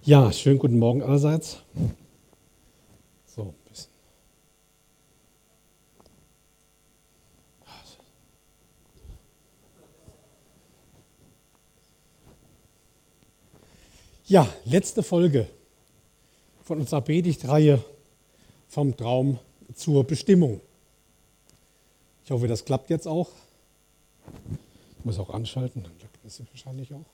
Ja, schönen guten Morgen allerseits. So, ein bisschen. Ja, letzte Folge von unserer Predigtreihe vom Traum zur Bestimmung. Ich hoffe, das klappt jetzt auch. Ich muss auch anschalten, dann klappt das wahrscheinlich auch.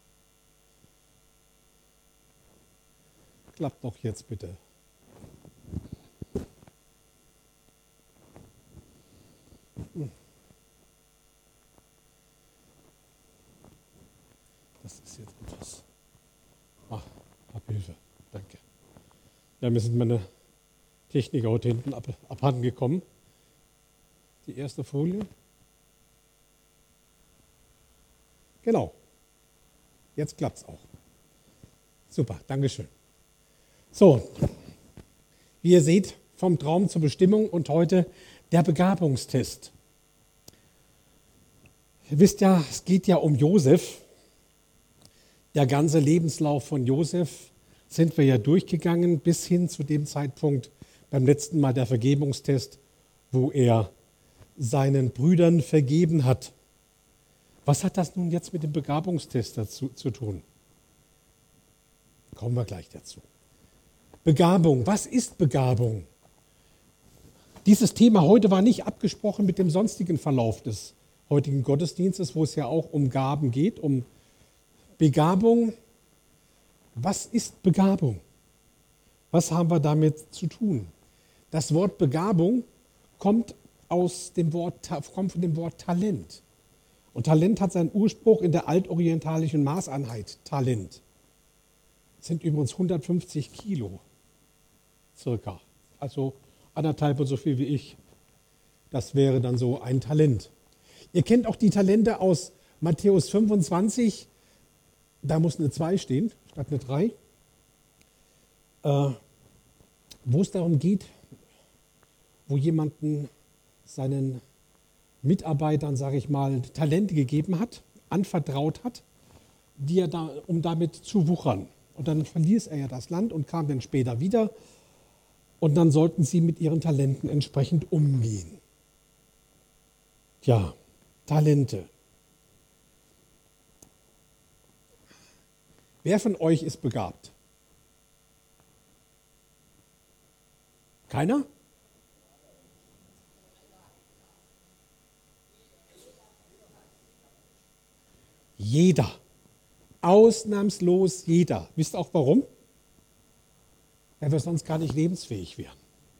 Klappt doch jetzt bitte. Das ist jetzt etwas. Hab Hilfe, danke. Ja, mir sind meine Techniker heute hinten abhanden gekommen. Die erste Folie. Genau. Jetzt klappt es auch. Super, Dankeschön. So, wie ihr seht, vom Traum zur Bestimmung und heute der Begabungstest. Ihr wisst ja, es geht ja um Josef. Der ganze Lebenslauf von Josef sind wir ja durchgegangen bis hin zu dem Zeitpunkt beim letzten Mal der Vergebungstest, wo er seinen Brüdern vergeben hat. Was hat das nun jetzt mit dem Begabungstest zu tun? Kommen wir gleich dazu. Begabung, was ist Begabung? Dieses Thema heute war nicht abgesprochen mit dem sonstigen Verlauf des heutigen Gottesdienstes, wo es ja auch um Gaben geht, um Begabung. Was ist Begabung? Was haben wir damit zu tun? Das Wort Begabung kommt von dem Wort Talent. Und Talent hat seinen Ursprung in der altorientalischen Maßeinheit Talent. Das sind übrigens 150 Kilo circa. Also 1,5 so viel wie ich. Das wäre dann so ein Talent. Ihr kennt auch die Talente aus Matthäus 25. Da muss eine 2 stehen, statt eine 3. Wo es darum geht, wo jemanden seinen Mitarbeitern, sage ich mal, Talente gegeben hat, anvertraut hat, um damit zu wuchern. Und dann verließ er ja das Land und kam dann später wieder. Und dann sollten sie mit ihren Talenten entsprechend umgehen. Ja, Talente. Wer von euch ist begabt? Keiner? Jeder. Ausnahmslos jeder. Wisst ihr auch warum? Weil wir sonst gar nicht lebensfähig wären.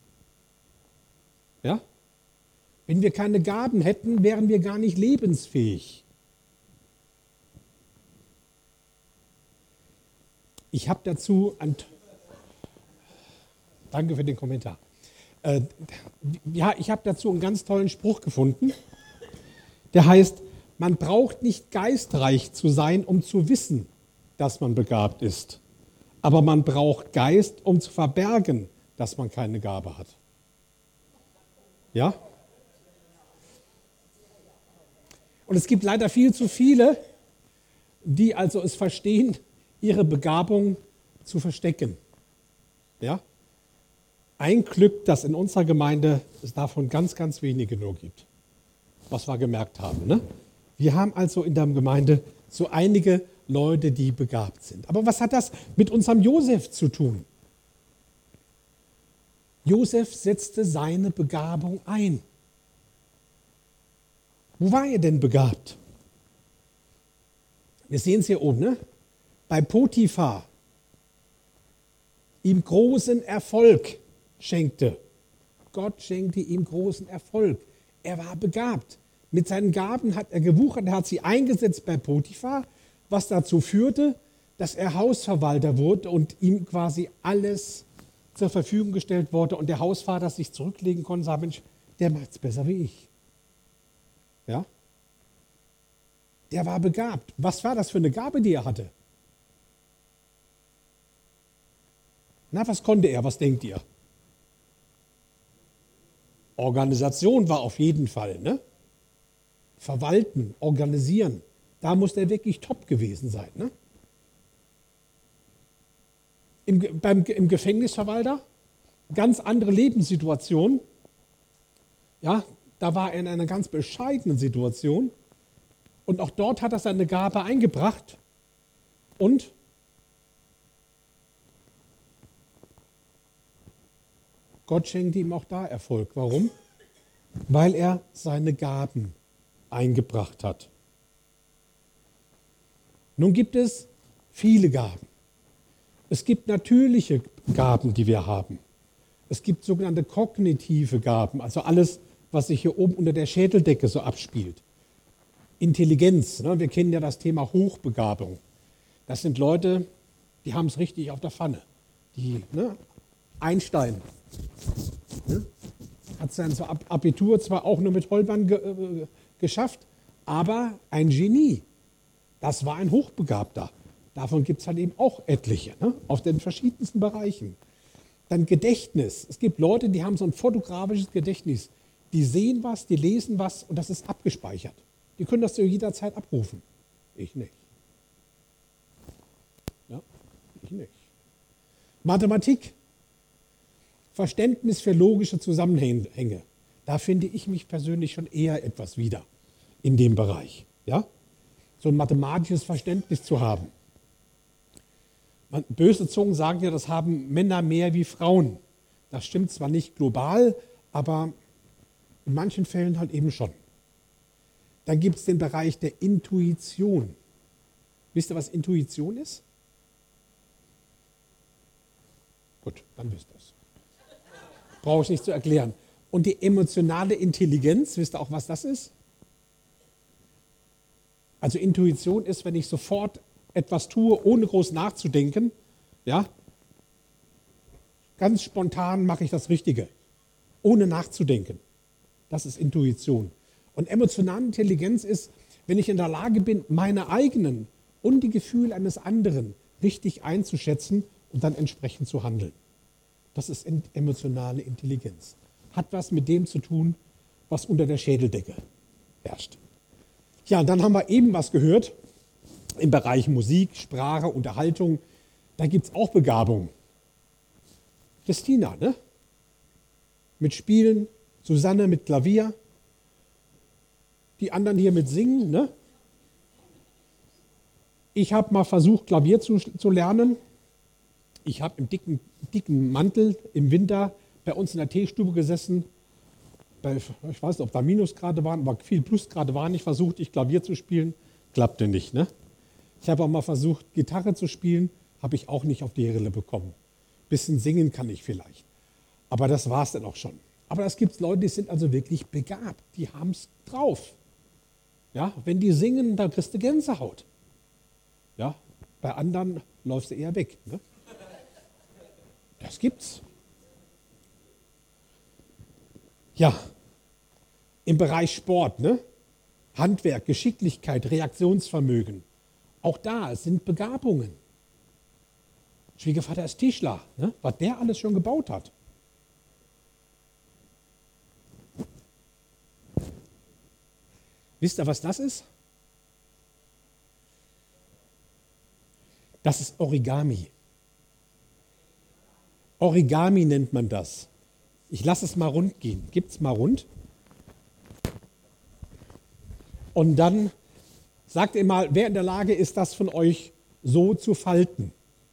Ja? Wenn wir keine Gaben hätten, wären wir gar nicht lebensfähig. Ich habe dazu danke für den Kommentar. Ich habe dazu einen ganz tollen Spruch gefunden. Der heißt: Man braucht nicht geistreich zu sein, um zu wissen, dass man begabt ist. Aber man braucht Geist, um zu verbergen, dass man keine Gabe hat. Ja? Und es gibt leider viel zu viele, die also es verstehen, ihre Begabung zu verstecken. Ja? Ein Glück, dass in unserer Gemeinde es davon ganz, ganz wenige nur gibt, was wir gemerkt haben. Ne? Wir haben also in der Gemeinde so einige Leute, die begabt sind. Aber was hat das mit unserem Josef zu tun? Josef setzte seine Begabung ein. Wo war er denn begabt? Wir sehen es hier oben, ne? Bei Potiphar. Ihm großen Erfolg schenkte. Gott schenkte ihm großen Erfolg. Er war begabt. Mit seinen Gaben hat er gewuchert, er hat sie eingesetzt bei Potiphar, was dazu führte, dass er Hausverwalter wurde und ihm quasi alles zur Verfügung gestellt wurde und der Hausvater sich zurücklegen konnte und sagen: Mensch, der macht es besser wie ich. Ja? Der war begabt. Was war das für eine Gabe, die er hatte? Na, was konnte er? Was denkt ihr? Organisation war auf jeden Fall, ne? Verwalten, organisieren. Da muss der wirklich top gewesen sein, ne? im Gefängnisverwalter, ganz andere Lebenssituation. Ja, da war er in einer ganz bescheidenen Situation. Und auch dort hat er seine Gabe eingebracht. Und Gott schenkte ihm auch da Erfolg. Warum? Weil er seine Gaben eingebracht hat. Nun gibt es viele Gaben. Es gibt natürliche Gaben, die wir haben. Es gibt sogenannte kognitive Gaben, also alles, was sich hier oben unter der Schädeldecke so abspielt. Intelligenz, ne? Wir kennen ja das Thema Hochbegabung. Das sind Leute, die haben es richtig auf der Pfanne. Einstein, ne? Hat sein Abitur zwar auch nur mit Holpern geschafft, aber ein Genie. Das war ein Hochbegabter. Davon gibt es halt eben auch etliche, ne? Auf den verschiedensten Bereichen. Dann Gedächtnis. Es gibt Leute, die haben so ein fotografisches Gedächtnis. Die sehen was, die lesen was und das ist abgespeichert. Die können das zu jeder Zeit abrufen. Ich nicht. Ja, ich nicht. Mathematik. Verständnis für logische Zusammenhänge. Da finde ich mich persönlich schon eher etwas wieder in dem Bereich. Ja? So ein mathematisches Verständnis zu haben. Böse Zungen sagen ja, das haben Männer mehr wie Frauen. Das stimmt zwar nicht global, aber in manchen Fällen halt eben schon. Dann gibt es den Bereich der Intuition. Wisst ihr, was Intuition ist? Gut, dann wisst ihr es. Brauche ich nicht zu erklären. Und die emotionale Intelligenz, wisst ihr auch, was das ist? Also Intuition ist, wenn ich sofort etwas tue, ohne groß nachzudenken, ja, ganz spontan mache ich das Richtige, ohne nachzudenken. Das ist Intuition. Und emotionale Intelligenz ist, wenn ich in der Lage bin, meine eigenen und die Gefühle eines anderen richtig einzuschätzen und dann entsprechend zu handeln. Das ist emotionale Intelligenz. Hat was mit dem zu tun, was unter der Schädeldecke herrscht. Ja, dann haben wir eben was gehört im Bereich Musik, Sprache, Unterhaltung. Da gibt es auch Begabung. Christina, ne? Mit Spielen, Susanne mit Klavier, die anderen hier mit Singen. Ne? Ich habe mal versucht, Klavier zu lernen. Ich habe im dicken Mantel im Winter bei uns in der Teestube gesessen. Ich weiß nicht, ob da Minusgrade waren, aber viel Plusgrade waren. Ich versuchte, Klavier zu spielen, klappte nicht. Ne? Ich habe auch mal versucht, Gitarre zu spielen, habe ich auch nicht auf die Rille bekommen. Bisschen singen kann ich vielleicht, aber das war es dann auch schon. Aber es gibt Leute, die sind also wirklich begabt, die haben es drauf. Ja, wenn die singen, dann kriegst du Gänsehaut. Ja, bei anderen läufst du eher weg. Ne? Das gibt's. Ja, im Bereich Sport, ne? Handwerk, Geschicklichkeit, Reaktionsvermögen. Auch da sind Begabungen. Schwiegervater ist Tischler, ne? Was der alles schon gebaut hat. Wisst ihr, was das ist? Das ist Origami. Origami nennt man das. Ich lasse es mal rund gehen. Gibt es mal rund? Und dann sagt ihr mal, wer in der Lage ist, das von euch so zu falten.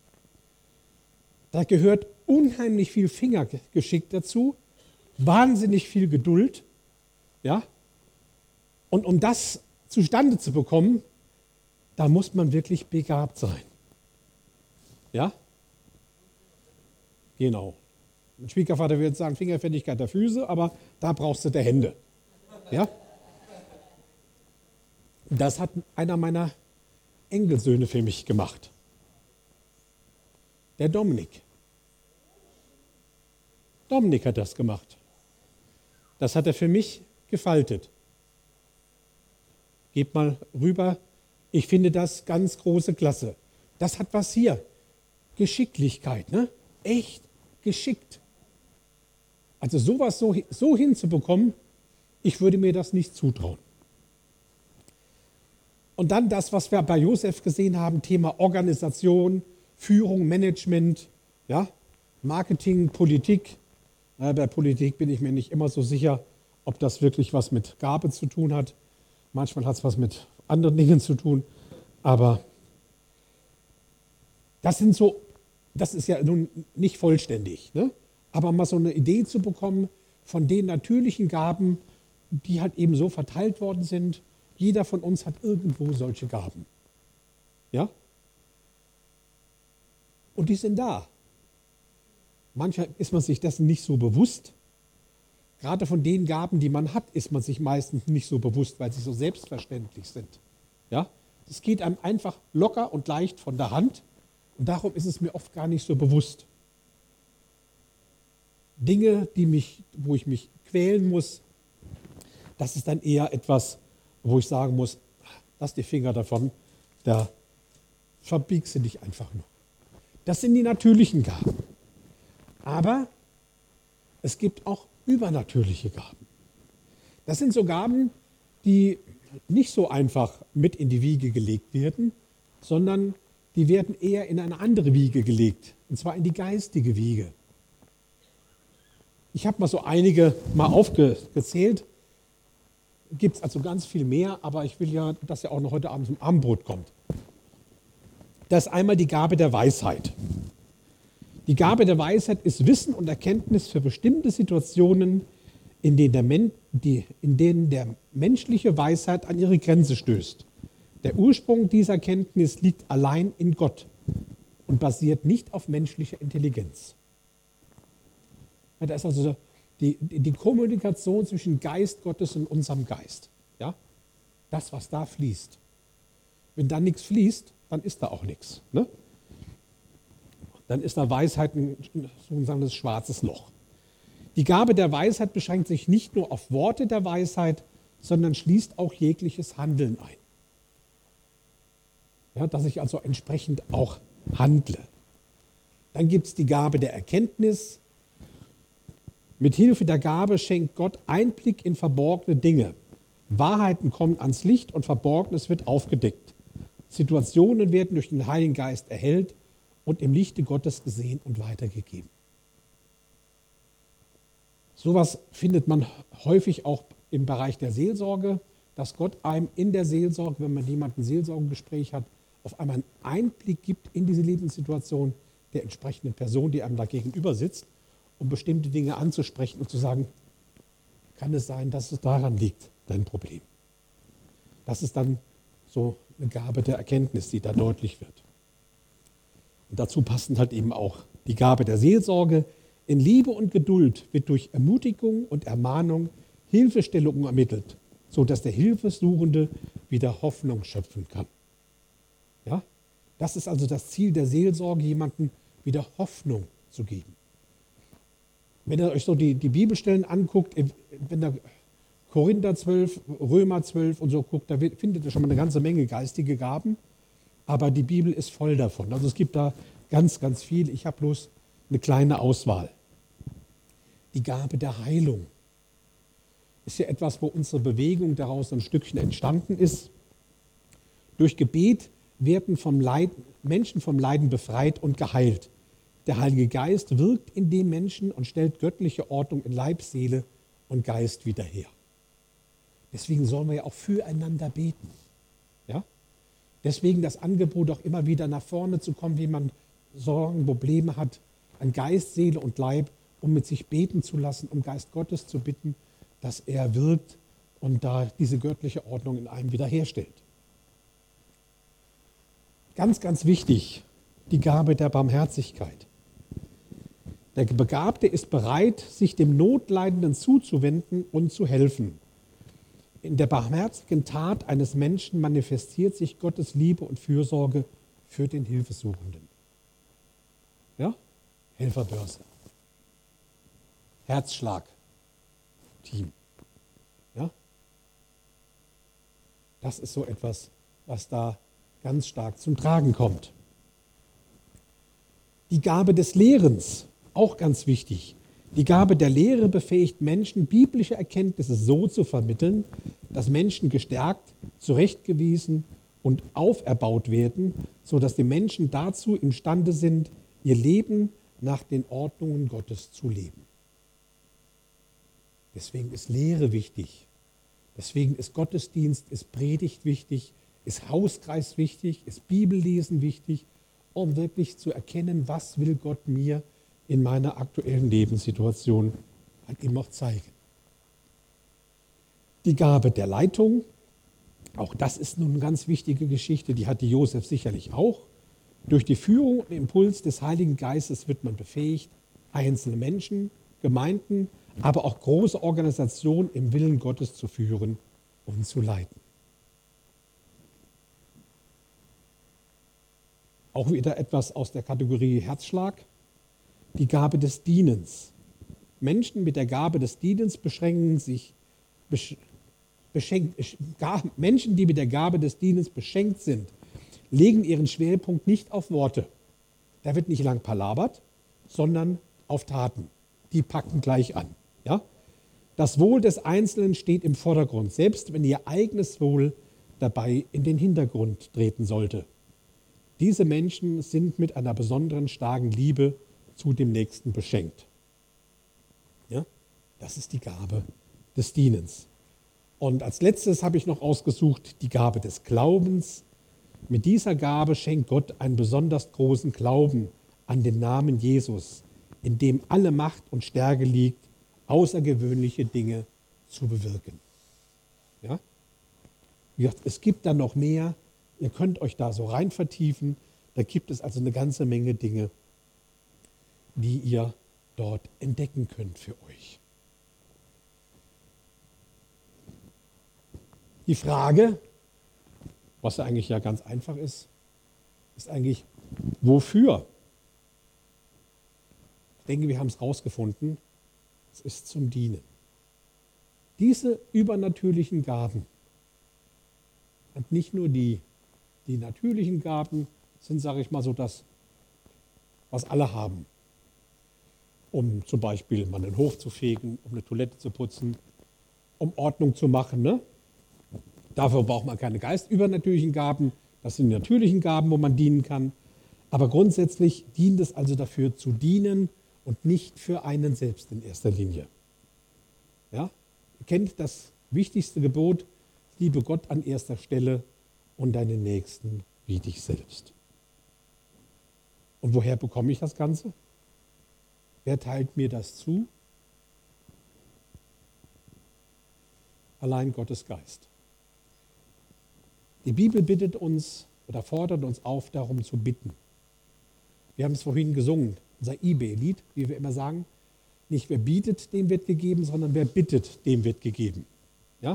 Da gehört unheimlich viel Fingergeschick dazu, wahnsinnig viel Geduld. Ja? Und um das zustande zu bekommen, da muss man wirklich begabt sein. Ja? Genau. Ein Schwiegervater würde sagen, Fingerfertigkeit der Füße, aber da brauchst du der Hände. Ja? Das hat einer meiner Enkelsöhne für mich gemacht. Der Dominik. Dominik hat das gemacht. Das hat er für mich gefaltet. Gebt mal rüber. Ich finde das ganz große Klasse. Das hat was hier. Geschicklichkeit, ne? Echt geschickt. Also sowas so hinzubekommen, ich würde mir das nicht zutrauen. Und dann das, was wir bei Josef gesehen haben, Thema Organisation, Führung, Management, Ja? Marketing, Politik. Bei Politik bin ich mir nicht immer so sicher, ob das wirklich was mit Gabe zu tun hat. Manchmal hat es was mit anderen Dingen zu tun. Aber das ist ja nun nicht vollständig. Ne? Aber mal so eine Idee zu bekommen von den natürlichen Gaben, die halt eben so verteilt worden sind. Jeder von uns hat irgendwo solche Gaben. Ja? Und die sind da. Manchmal ist man sich dessen nicht so bewusst. Gerade von den Gaben, die man hat, ist man sich meistens nicht so bewusst, weil sie so selbstverständlich sind. Ja? Es geht einem einfach locker und leicht von der Hand und darum ist es mir oft gar nicht so bewusst. Dinge, wo ich mich quälen muss, das ist dann eher etwas, wo ich sagen muss, lass die Finger davon, da verbiegst du dich einfach nur. Das sind die natürlichen Gaben. Aber es gibt auch übernatürliche Gaben. Das sind so Gaben, die nicht so einfach mit in die Wiege gelegt werden, sondern die werden eher in eine andere Wiege gelegt, und zwar in die geistige Wiege. Ich habe mal so einige aufgezählt. Gibt es also ganz viel mehr, aber ich will ja, dass ja auch noch heute Abend zum Abendbrot kommt. Das ist einmal die Gabe der Weisheit. Die Gabe der Weisheit ist Wissen und Erkenntnis für bestimmte Situationen, in denen der menschliche Weisheit an ihre Grenze stößt. Der Ursprung dieser Kenntnis liegt allein in Gott und basiert nicht auf menschlicher Intelligenz. Ja, das ist also die Kommunikation zwischen Geist Gottes und unserem Geist. Ja? Das, was da fließt. Wenn da nichts fließt, dann ist da auch nichts. Ne? Dann ist da Weisheit ein sogenanntes schwarzes Loch. Die Gabe der Weisheit beschränkt sich nicht nur auf Worte der Weisheit, sondern schließt auch jegliches Handeln ein. Ja, dass ich also entsprechend auch handle. Dann gibt es die Gabe der Erkenntnis. Mit Hilfe der Gabe schenkt Gott Einblick in verborgene Dinge. Wahrheiten kommen ans Licht und Verborgenes wird aufgedeckt. Situationen werden durch den Heiligen Geist erhellt und im Lichte Gottes gesehen und weitergegeben. Sowas findet man häufig auch im Bereich der Seelsorge, dass Gott einem in der Seelsorge, wenn man jemanden ein Seelsorgegespräch hat, auf einmal einen Einblick gibt in diese Lebenssituation der entsprechenden Person, die einem da gegenüber sitzt, um bestimmte Dinge anzusprechen und zu sagen, kann es sein, dass es daran liegt, dein Problem. Das ist dann so eine Gabe der Erkenntnis, die da deutlich wird. Und dazu passen halt eben auch die Gabe der Seelsorge. In Liebe und Geduld wird durch Ermutigung und Ermahnung Hilfestellung ermittelt, sodass der Hilfesuchende wieder Hoffnung schöpfen kann. Ja? Das ist also das Ziel der Seelsorge, jemandem wieder Hoffnung zu geben. Wenn ihr euch so die Bibelstellen anguckt, wenn ihr Korinther 12, Römer 12 und so guckt, da findet ihr schon mal eine ganze Menge geistige Gaben, aber die Bibel ist voll davon. Also es gibt da ganz, ganz viel. Ich habe bloß eine kleine Auswahl. Die Gabe der Heilung ist ja etwas, wo unsere Bewegung daraus ein Stückchen entstanden ist. Durch Gebet werden Menschen vom Leiden befreit und geheilt. Der Heilige Geist wirkt in dem Menschen und stellt göttliche Ordnung in Leib, Seele und Geist wieder her. Deswegen sollen wir ja auch füreinander beten. Ja? Deswegen das Angebot auch immer wieder nach vorne zu kommen, wie man Sorgen, Probleme hat, an Geist, Seele und Leib, um mit sich beten zu lassen, um Geist Gottes zu bitten, dass er wirkt und da diese göttliche Ordnung in einem wiederherstellt. Ganz, ganz wichtig, die Gabe der Barmherzigkeit. Der Begabte ist bereit, sich dem Notleidenden zuzuwenden und zu helfen. In der barmherzigen Tat eines Menschen manifestiert sich Gottes Liebe und Fürsorge für den Hilfesuchenden. Ja? Helferbörse. Herzschlag. Team. Ja? Das ist so etwas, was da ganz stark zum Tragen kommt. Die Gabe des Lehrens, auch ganz wichtig. Die Gabe der Lehre befähigt Menschen, biblische Erkenntnisse so zu vermitteln, dass Menschen gestärkt, zurechtgewiesen und auferbaut werden, sodass die Menschen dazu imstande sind, ihr Leben nach den Ordnungen Gottes zu leben. Deswegen ist Lehre wichtig. Deswegen ist Gottesdienst, ist Predigt wichtig, ist Hauskreis wichtig, ist Bibellesen wichtig, um wirklich zu erkennen, was will Gott mir in meiner aktuellen Lebenssituation halt eben auch zeigen. Die Gabe der Leitung, auch das ist nun eine ganz wichtige Geschichte, die hatte Josef sicherlich auch. Durch die Führung und Impuls des Heiligen Geistes wird man befähigt, einzelne Menschen, Gemeinden, aber auch große Organisationen im Willen Gottes zu führen und zu leiten. Auch wieder etwas aus der Kategorie Herzschlag, die Gabe des Dienens. Menschen mit der Gabe des Dienens Menschen, die mit der Gabe des Dienens beschenkt sind, legen ihren Schwerpunkt nicht auf Worte. Da wird nicht lang palabert, sondern auf Taten. Die packen gleich an. Ja? Das Wohl des Einzelnen steht im Vordergrund, selbst wenn ihr eigenes Wohl dabei in den Hintergrund treten sollte. Diese Menschen sind mit einer besonderen starken Liebe zu dem Nächsten beschenkt. Ja? Das ist die Gabe des Dienens. Und als letztes habe ich noch ausgesucht die Gabe des Glaubens. Mit dieser Gabe schenkt Gott einen besonders großen Glauben an den Namen Jesus, in dem alle Macht und Stärke liegt, außergewöhnliche Dinge zu bewirken. Ja? Wie gesagt, es gibt da noch mehr. Ihr könnt euch da so rein vertiefen. Da gibt es also eine ganze Menge Dinge, die ihr dort entdecken könnt für euch. Die Frage, was ja eigentlich ja ganz einfach ist eigentlich, wofür? Ich denke, wir haben es rausgefunden. Es ist zum Dienen. Diese übernatürlichen Gaben, und nicht nur die natürlichen Gaben, sind, sage ich mal, so das, was alle haben. Um zum Beispiel mal einen Hof zu fegen, um eine Toilette zu putzen, um Ordnung zu machen. Ne? Dafür braucht man keine geistübernatürlichen Gaben. Das sind die natürlichen Gaben, wo man dienen kann. Aber grundsätzlich dient es also dafür zu dienen und nicht für einen selbst in erster Linie. Ja? Ihr kennt das wichtigste Gebot, liebe Gott an erster Stelle und deinen Nächsten wie dich selbst. Und woher bekomme ich das Ganze? Wer teilt mir das zu? Allein Gottes Geist. Die Bibel bittet uns oder fordert uns auf, darum zu bitten. Wir haben es vorhin gesungen, unser IB-Lied, wie wir immer sagen. Nicht wer bietet, dem wird gegeben, sondern wer bittet, dem wird gegeben. Ja?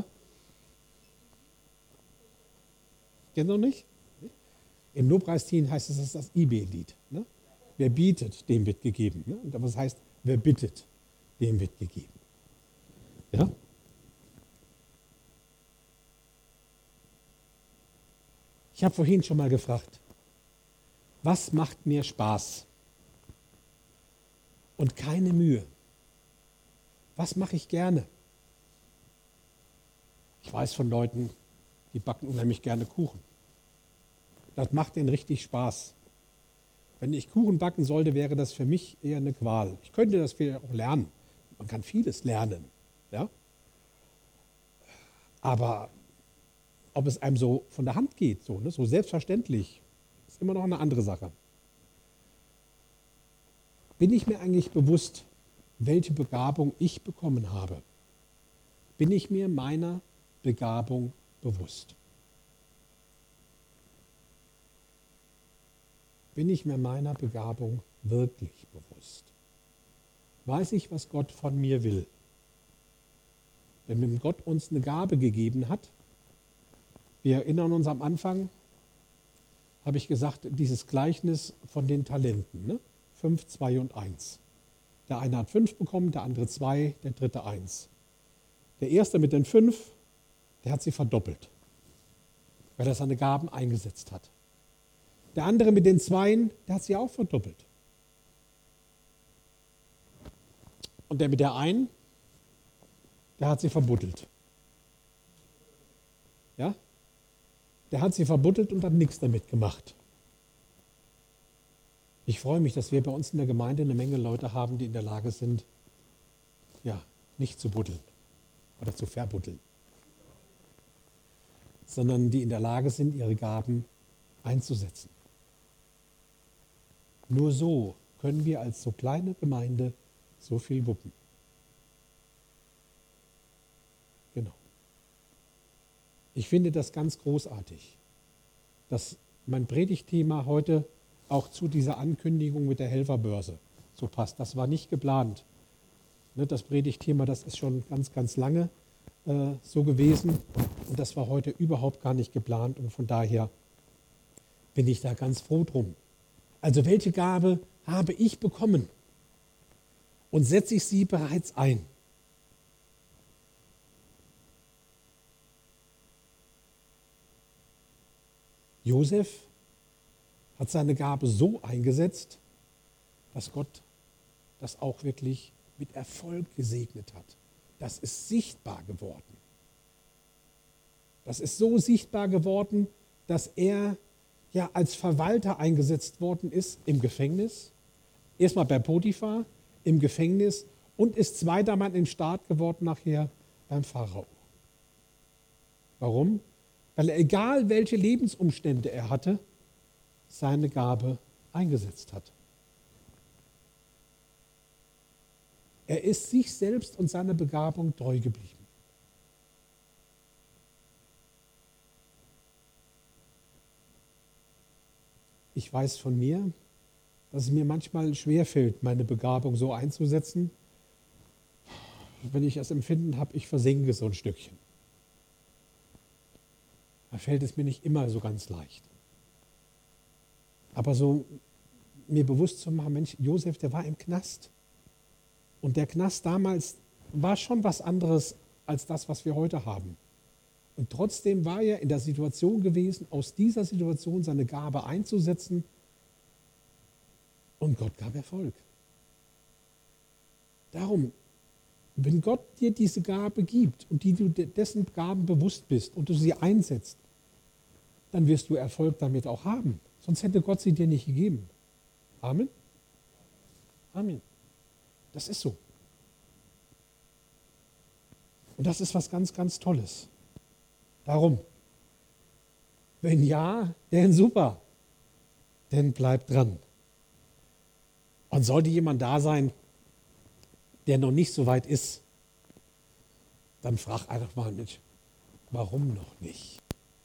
Kennt ihr noch nicht? Im Lobpreisteam heißt es, das ist das IB-Lied. Ne? Wer bietet, dem wird gegeben. Ne? Und das heißt, wer bittet, dem wird gegeben. Ja? Ich habe vorhin schon mal gefragt, was macht mir Spaß und keine Mühe? Was mache ich gerne? Ich weiß von Leuten, die backen unheimlich gerne Kuchen. Das macht denen richtig Spaß. Wenn ich Kuchen backen sollte, wäre das für mich eher eine Qual. Ich könnte das vielleicht auch lernen. Man kann vieles lernen. Ja? Aber ob es einem so von der Hand geht, so selbstverständlich, ist immer noch eine andere Sache. Bin ich mir eigentlich bewusst, welche Begabung ich bekommen habe? Bin ich mir meiner Begabung bewusst? Bin ich mir meiner Begabung wirklich bewusst? Weiß ich, was Gott von mir will? Wenn Gott uns eine Gabe gegeben hat, wir erinnern uns am Anfang, habe ich gesagt, dieses Gleichnis von den Talenten, ne? 5, 2 und 1. Der eine hat 5 bekommen, der andere 2, der dritte 1. Der erste mit den 5, der hat sie verdoppelt, weil er seine Gaben eingesetzt hat. Der andere mit den 2, der hat sie auch verdoppelt. Und der mit der 1, der hat sie verbuddelt. Ja? Der hat sie verbuddelt und hat nichts damit gemacht. Ich freue mich, dass wir bei uns in der Gemeinde eine Menge Leute haben, die in der Lage sind, ja, nicht zu buddeln oder zu verbuddeln, sondern die in der Lage sind, ihre Gaben einzusetzen. Nur so können wir als so kleine Gemeinde so viel wuppen. Genau. Ich finde das ganz großartig, dass mein Predigtthema heute auch zu dieser Ankündigung mit der Helferbörse so passt. Das war nicht geplant. Das Predigtthema, das ist schon ganz, ganz lange so gewesen und das war heute überhaupt gar nicht geplant und von daher bin ich da ganz froh drum. Also welche Gabe habe ich bekommen und setze ich sie bereits ein? Josef hat seine Gabe so eingesetzt, dass Gott das auch wirklich mit Erfolg gesegnet hat. Das ist sichtbar geworden. Das ist so sichtbar geworden, dass er ja als Verwalter eingesetzt worden ist im Gefängnis. Erstmal bei Potiphar im Gefängnis und ist zweiter Mann im Staat geworden nachher beim Pharao. Warum? Weil er, egal welche Lebensumstände er hatte, seine Gabe eingesetzt hat. Er ist sich selbst und seiner Begabung treu geblieben. Ich weiß von mir, dass es mir manchmal schwerfällt, meine Begabung so einzusetzen. Wenn ich das Empfinden habe, ich versinke so ein Stückchen. Da fällt es mir nicht immer so ganz leicht. Aber so mir bewusst zu machen, Mensch, Josef, der war im Knast. Und der Knast damals war schon was anderes als das, was wir heute haben. Und trotzdem war er in der Situation gewesen, aus dieser Situation seine Gabe einzusetzen. Und Gott gab Erfolg. Darum, wenn Gott dir diese Gabe gibt und du dessen Gaben bewusst bist und du sie einsetzt, dann wirst du Erfolg damit auch haben. Sonst hätte Gott sie dir nicht gegeben. Amen? Amen. Das ist so. Und das ist was ganz, ganz Tolles. Darum, wenn ja, dann super, dann bleib dran. Und sollte jemand da sein, der noch nicht so weit ist, dann frag einfach mal, Mensch, warum noch nicht?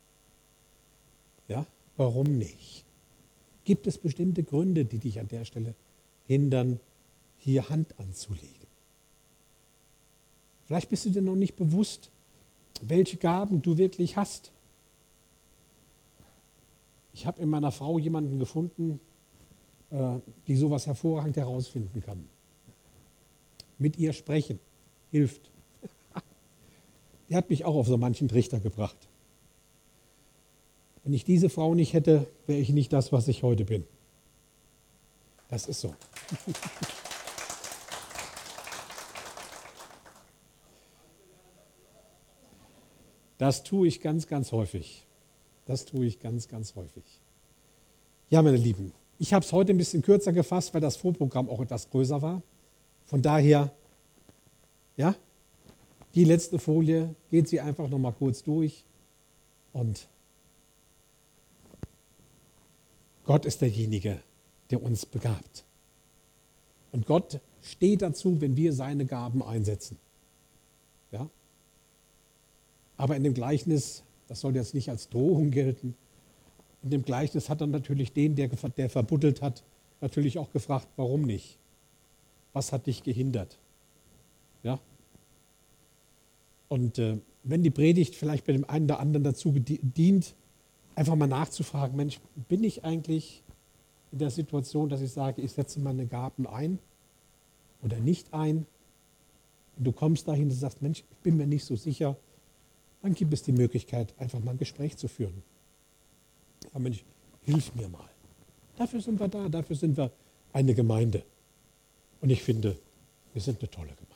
Ja, warum nicht? Gibt es bestimmte Gründe, die dich an der Stelle hindern, hier Hand anzulegen? Vielleicht bist du dir noch nicht bewusst, welche Gaben du wirklich hast. Ich habe in meiner Frau jemanden gefunden, die sowas hervorragend herausfinden kann. Mit ihr sprechen hilft. Die hat mich auch auf so manchen Trichter gebracht. Wenn ich diese Frau nicht hätte, wäre ich nicht das, was ich heute bin. Das ist so. Das tue ich ganz, ganz häufig. Das tue ich ganz, ganz häufig. Ja, meine Lieben, ich habe es heute ein bisschen kürzer gefasst, weil das Vorprogramm auch etwas größer war. Von daher, ja, die letzte Folie, geht sie einfach noch mal kurz durch. Und Gott ist derjenige, der uns begabt. Und Gott steht dazu, wenn wir seine Gaben einsetzen. Ja? Aber in dem Gleichnis, das soll jetzt nicht als Drohung gelten, in dem Gleichnis hat er natürlich den, der verbuddelt hat, natürlich auch gefragt, warum nicht? Was hat dich gehindert? Ja? Und wenn die Predigt vielleicht bei dem einen oder anderen dazu dient, einfach mal nachzufragen, Mensch, bin ich eigentlich in der Situation, dass ich sage, ich setze meine Gaben ein oder nicht ein? Und du kommst dahin und sagst, Mensch, ich bin mir nicht so sicher, dann gibt es die Möglichkeit, einfach mal ein Gespräch zu führen. Aber Mensch, hilf mir mal. Dafür sind wir da, dafür sind wir eine Gemeinde. Und ich finde, wir sind eine tolle Gemeinde.